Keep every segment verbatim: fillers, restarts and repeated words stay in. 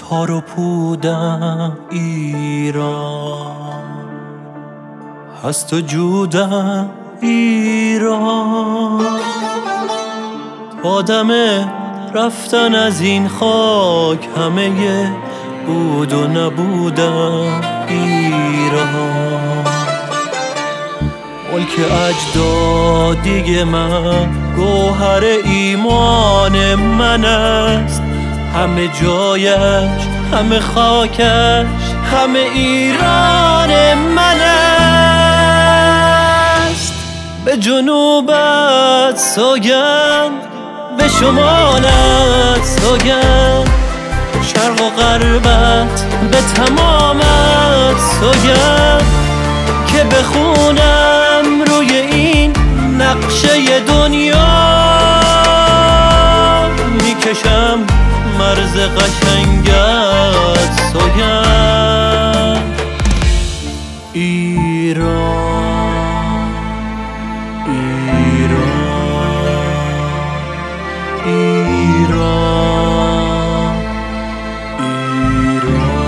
تار و پودم ایران، هست و جودم ایران. آدم رفتن از این خاک همه بود و نبودم ایران. ملک اجدادی من گوهر ایمان من است، همه جایش همه خاکش همه ایران من است. به جنوبت سوگند، به شمالت سوگند، شرق و غربت به تمامت سوگند که بخونم روی این نقشه دنیا. میکشم مرز قشنگت سوگند. ایران ایران ایران ایران.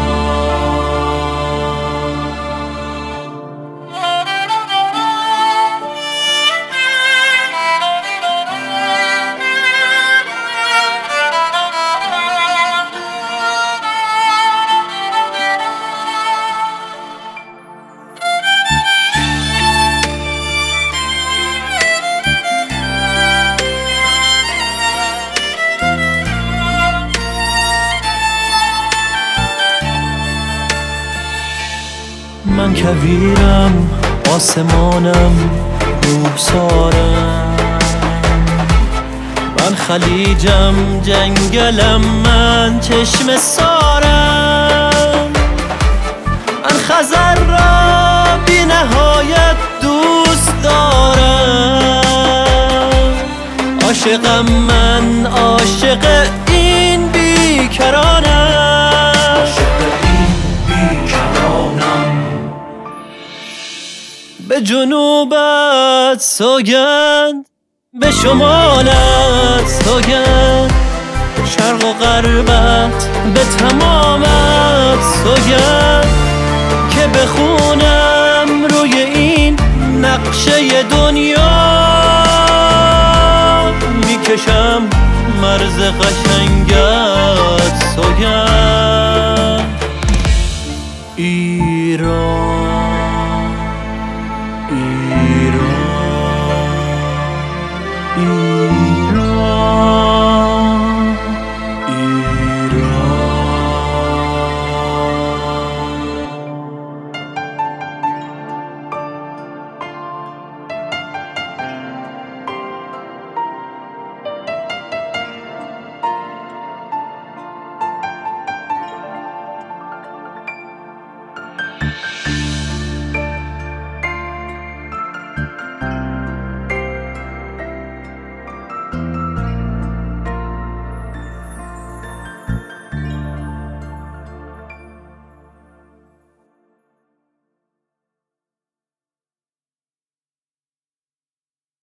من کویرم آسمانم روسارم، من خلیجم جنگلم من چشم سارم. من خزر را بی نهایت دوست دارم، عاشقم من عاشق این بیکرانم. به جنوبت سوگند، به شمالت سوگند، شرق و غربت به تمامت سوگند که بخونم روی این نقشه دنیا. میکشم مرز قشنگت سوگند.